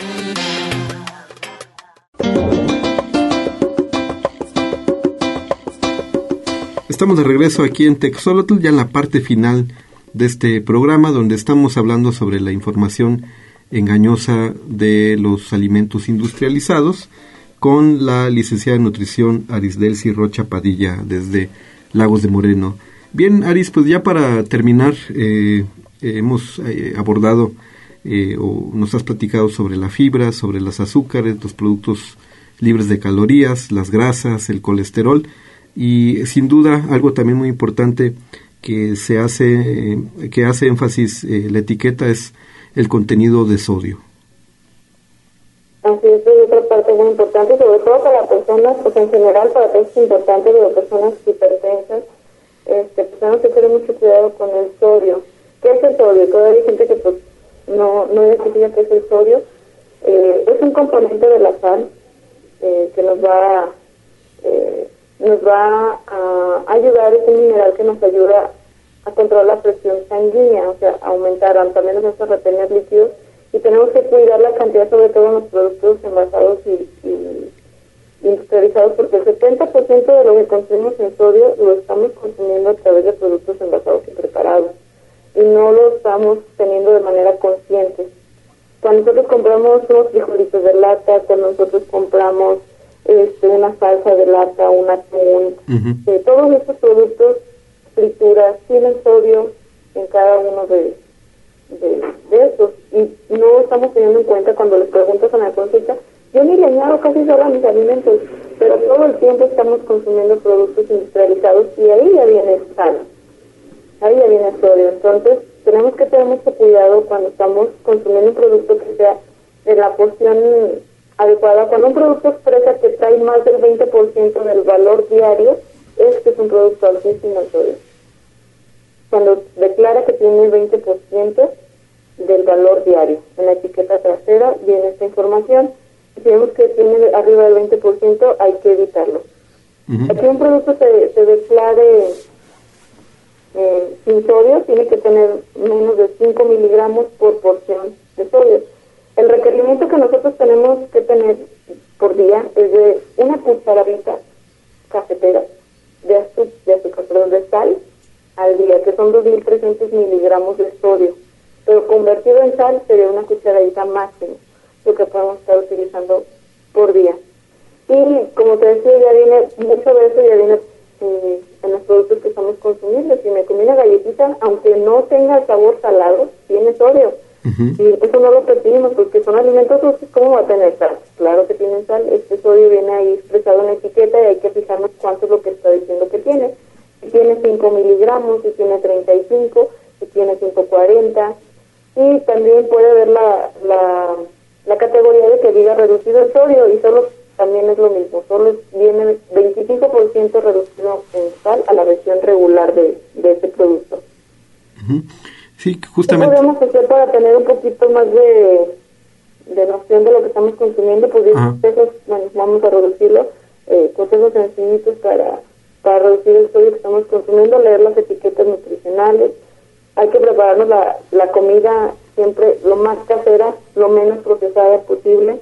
Estamos de regreso aquí en Texolotl, ya en la parte final de este programa, donde estamos hablando sobre la información engañosa de los alimentos industrializados, con la licenciada en nutrición Arisdelcy Rocha Padilla, desde Lagos de Moreno. Bien, Aris, pues ya para terminar, eh, hemos eh, abordado eh, o nos has platicado sobre la fibra, sobre los azúcares, los productos libres de calorías, las grasas, el colesterol, y sin duda algo también muy importante que se hace, eh, que hace énfasis eh, la etiqueta es el contenido de sodio. Así es, es otra parte muy importante, sobre todo para las personas, pues en general para todos es importante, pero personas hipertensas, este, pues tenemos que tener mucho cuidado con el sodio. ¿Qué es el sodio? Todavía hay gente que pues no, no identifica qué es el sodio. Eh, es un componente de la sal eh, que nos va, eh, nos va a ayudar, es un mineral que nos ayuda a controlar la presión sanguínea, o sea, aumentar, también nos hace retener líquidos, y tenemos que cuidar la cantidad, sobre todo en los productos envasados y, y industrializados, porque el setenta por ciento de lo que consumimos en sodio lo estamos consumiendo a través de productos envasados y preparados, y no lo estamos teniendo de manera consciente. Cuando nosotros compramos unos frijolitos de lata, cuando nosotros compramos este, una salsa de lata, un atún, uh-huh. eh, todos estos productos, frituras, tienen sodio en cada uno de, de, de estos, y no estamos teniendo en cuenta cuando les preguntas en la consulta. Yo ni le añado casi solo a mis alimentos, pero todo el tiempo estamos consumiendo productos industrializados y ahí ya viene sal, ahí ya viene sodio. Entonces tenemos que tener mucho cuidado cuando estamos consumiendo un producto que sea de la porción adecuada. Cuando un producto expresa que trae más del veinte por ciento del valor diario, este es un producto altísimo en sodio. Cuando declara que tiene el veinte por ciento del valor diario, en la etiqueta trasera viene esta información. Si vemos que tiene arriba del veinte por ciento, hay que evitarlo. Uh-huh. Aquí un producto se, se declare eh, sin sodio, tiene que tener menos de cinco miligramos por porción de sodio. El requerimiento que nosotros tenemos que tener por día es de una cucharadita cafetera de azúcar, de azúcar, perdón, de sal al día, que son dos mil trescientos miligramos de sodio. Pero convertido en sal sería una cucharadita máxima, lo que podemos estar utilizando por día. Y como te decía, ya viene, mucho de eso ya viene eh, en los productos que estamos consumiendo. Si me comí una galletita, aunque no tenga sabor salado, tiene sodio. Uh-huh. Y eso no lo pedimos porque son alimentos dulces. ¿Cómo va a tener sal? Claro que tienen sal. Este sodio viene ahí expresado en la etiqueta y hay que fijarnos cuánto es lo que está diciendo que tiene. Si tiene cinco miligramos, si tiene treinta y cinco, si tiene ciento cuarenta. Y también puede haber la, la, la categoría de que diga reducido el sodio y solo también es lo mismo. Solo viene veinticinco por ciento reducido en sal a la versión regular de, de ese producto. Uh-huh. Sí, justamente. ¿Qué podemos hacer para tener un poquito más de, de noción de lo que estamos consumiendo? Pues consejos, bueno, vamos a reducirlo, eh, consejos sencillitos para, para reducir el sodio que estamos consumiendo, leer las etiquetas nutricionales. Hay que prepararnos la, la comida siempre lo más casera, lo menos procesada posible,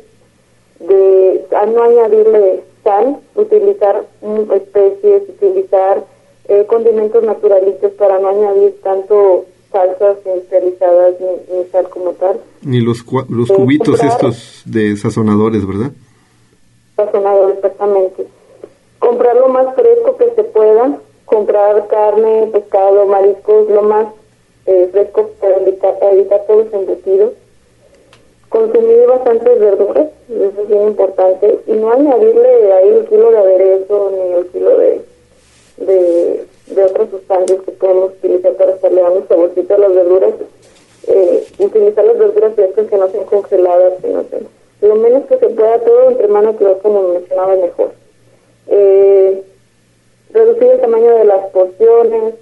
de a no añadirle sal, utilizar um, especies, utilizar eh, condimentos naturalitos para no añadir tanto salsas industrializadas ni, ni sal como tal. Ni los, cu- los eh, cubitos comprar, estos de sazonadores, ¿verdad? Sazonadores, exactamente. Comprar lo más fresco que se pueda, comprar carne, pescado, mariscos, lo más eh, fresco para evitar, evitar todos los embutidos. Consumir bastantes verduras, eso es bien importante, y no añadirle ahí el kilo de aderezo ni el kilo de, de, de otras sustancias que podemos utilizar para estarle dando saborcito a las verduras. Eh, utilizar las verduras frescas que no sean congeladas, que no sean, lo menos que se pueda, todo entre mano natural, como mencionaba, mejor. Eh, reducir el tamaño de las porciones.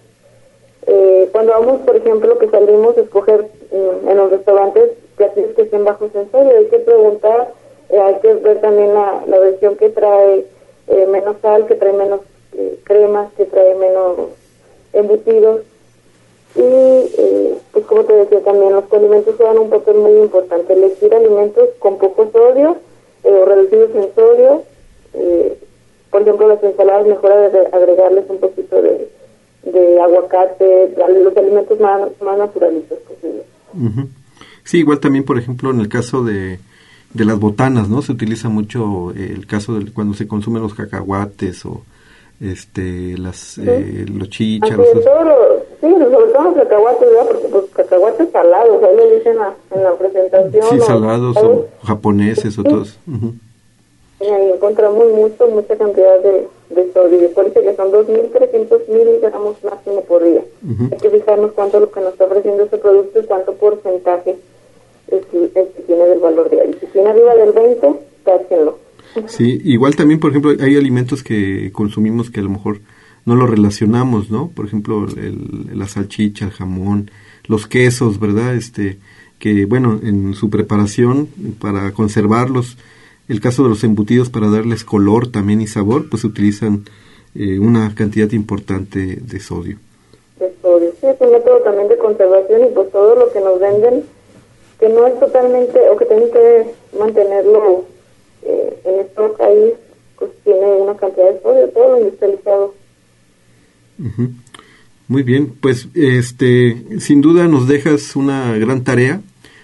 Eh, cuando vamos, por ejemplo, que salimos a escoger mm, en los restaurantes platillos que estén bajos en sodio, hay que preguntar, eh, hay que ver también la, la versión que trae eh, menos sal, que trae menos eh, cremas, que trae menos embutidos. Y eh, pues como te decía también, los condimentos juegan un papel muy importante. Elegir alimentos con poco sodio eh, o reducidos en sodio. Eh, por ejemplo, las ensaladas, mejor agregarles un poquito de, de aguacate, los alimentos más, más naturalistas posibles. Uh-huh. Sí, igual también, por ejemplo, en el caso de, de las botanas, ¿no? Se utiliza mucho eh, el caso de cuando se consumen los cacahuates o este las ¿sí? eh, los chícharos. Así, todo lo, sí, sobre todo los cacahuates, ¿verdad? Porque pues cacahuates salados, ahí lo dicen a, en la presentación. Sí, salados o, o japoneses o todos. Uh-huh. Y ahí encontramos mucho, mucha cantidad de, de sodio. Parece que son dos mil trescientos miligramos máximo por día. Uh-huh. Hay que fijarnos cuánto es lo que nos está ofreciendo ese producto y cuánto porcentaje es, es que tiene del valor diario. Si tiene arriba del veinte, táchenlo. Sí, igual también, por ejemplo, hay alimentos que consumimos que a lo mejor no lo relacionamos, ¿no? Por ejemplo, el, la salchicha, el jamón, los quesos, ¿verdad? Este, que, bueno, en su preparación, para conservarlos, el caso de los embutidos, para darles color también y sabor, pues utilizan eh, una cantidad importante de sodio. De sodio, sí, es un método también de conservación y pues todo lo que nos venden, que no es totalmente, o que tienen que mantenerlo eh, en stock ahí, pues tiene una cantidad de sodio, todo lo industrializado. Uh-huh. Muy bien, pues este, sin duda nos dejas una gran tarea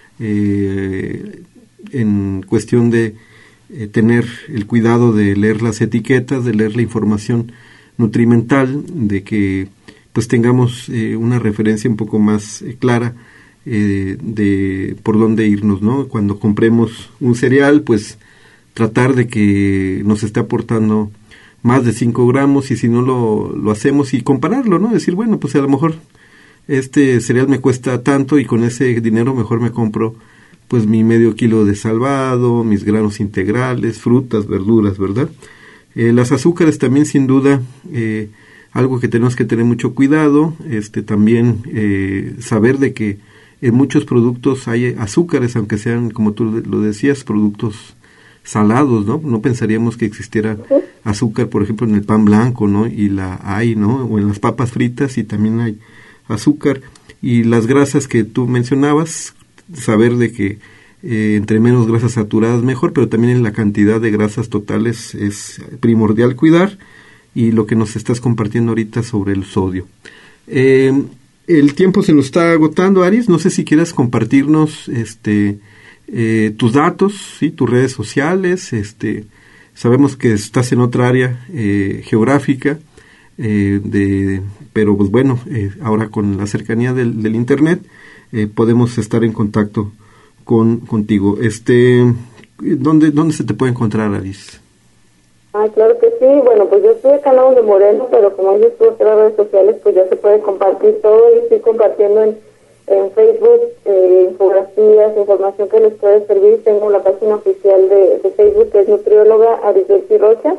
eh, en cuestión de Eh, tener el cuidado de leer las etiquetas, de leer la información nutrimental, de que pues tengamos eh, una referencia un poco más eh, clara eh, de por dónde irnos, ¿no? Cuando compremos un cereal, pues tratar de que nos esté aportando más de cinco gramos, y si no lo, lo hacemos, y compararlo, ¿no? Decir, bueno, pues a lo mejor este cereal me cuesta tanto y con ese dinero mejor me compro pues mi medio kilo de salvado, mis granos integrales, frutas, verduras, ¿verdad? Eh, las azúcares también, sin duda, eh, algo que tenemos que tener mucho cuidado, este también eh, saber de que en muchos productos hay azúcares, aunque sean, como tú lo decías, productos salados, ¿no? No pensaríamos que existiera azúcar, por ejemplo, en el pan blanco, ¿no? Y la hay, ¿no? O en las papas fritas, y también hay azúcar. Y las grasas que tú mencionabas, saber de que eh, entre menos grasas saturadas mejor, pero también en la cantidad de grasas totales es primordial cuidar, y lo que nos estás compartiendo ahorita sobre el sodio. Eh, el tiempo se nos está agotando, Aris, no sé si quieras compartirnos este eh, tus datos, ¿sí? Tus redes sociales, este sabemos que estás en otra área eh, geográfica, eh, de, pero pues bueno, eh, ahora con la cercanía del, del internet eh, podemos estar en contacto con contigo. Este, ¿dónde, dónde se te puede encontrar, Aris? Ah, claro que sí. Bueno, pues yo estoy acá en Lagos de Moreno, pero como yo estuve en las redes sociales, pues ya se puede compartir todo y estoy compartiendo en, en Facebook eh, infografías, información que les puede servir. Tengo la página oficial de, de Facebook, que es nutrióloga Arisdelcy Rocha,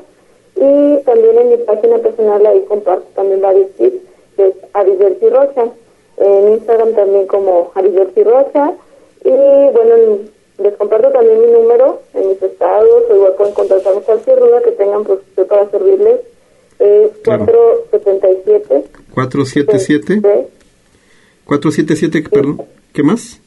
y también en mi página personal ahí comparto también varios tips, que es Arisdelcy Rocha. En Instagram también como Arisdelcy Rocha, y bueno, en les comparto también mi número en mis estados, o igual pueden contactarme cualquier duda que tengan, pues estoy para servirles. Es cuatro setenta y siete. ¿cuatro setenta y siete? ¿cuatro setenta y siete, perdón? ¿Qué más?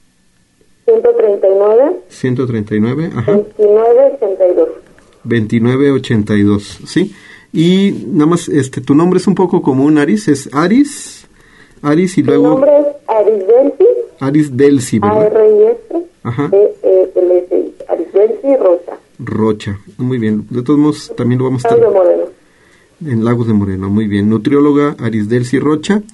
ciento treinta y nueve. ciento treinta y nueve, ajá. veintinueve ochenta y dos. veintinueve ochenta y dos, ¿sí? Y nada más, este, tu nombre es un poco común, Aris, es Aris, Aris y luego... Mi nombre es Arisdelcy. Arisdelcy, ¿verdad? A R I S. Ajá. E L S I. Arisdelcy Rocha. Rocha, muy bien. De todos modos, también lo vamos a estar... Lagos de Moreno. En Lagos de Moreno, muy bien. Nutrióloga Arisdelcy Rocha,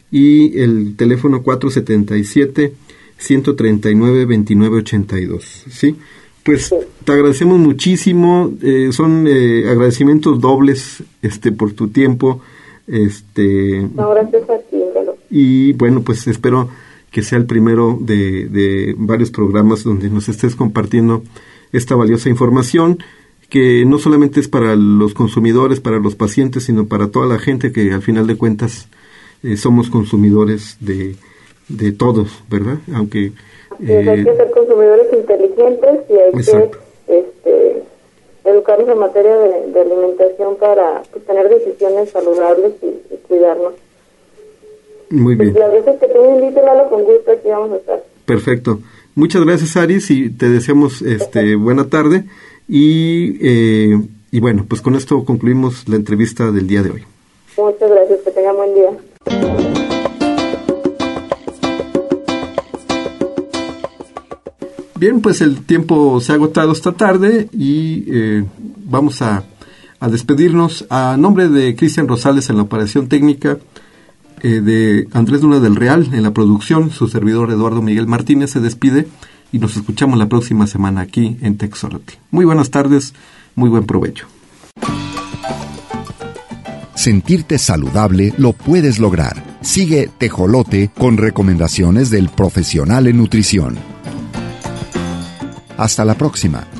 y el teléfono cuatro setenta y siete, ciento treinta y nueve, veintinueve ochenta y dos, ¿sí? Pues sí, te agradecemos muchísimo, eh, son eh, agradecimientos dobles este por tu tiempo. Este, no, gracias a ti, Galo. Y bueno, pues espero que sea el primero de, de varios programas donde nos estés compartiendo esta valiosa información, que no solamente es para los consumidores, para los pacientes, sino para toda la gente que al final de cuentas eh, somos consumidores de, de todos, ¿verdad? Aunque... Eh, hay que ser consumidores inteligentes y hay exacto. que este, educarnos en materia de, de alimentación para pues, tener decisiones saludables y, y cuidarnos. Muy bien. Pues las veces que tú me invites, Lalo, con gusto aquí vamos a estar. Perfecto. Muchas gracias, Aris, y te deseamos este, buena tarde. Y, eh, y bueno, pues con esto concluimos la entrevista del día de hoy. Muchas gracias, que tengan buen día. Bien, pues el tiempo se ha agotado esta tarde y eh, vamos a, a despedirnos. A nombre de Cristian Rosales en la operación técnica, eh, de Andrés Luna del Real en la producción, su servidor Eduardo Miguel Martínez se despide y nos escuchamos la próxima semana aquí en Texolotl. Muy buenas tardes, muy buen provecho. Sentirte saludable lo puedes lograr. Sigue Tejolote con recomendaciones del profesional en nutrición. Hasta la próxima.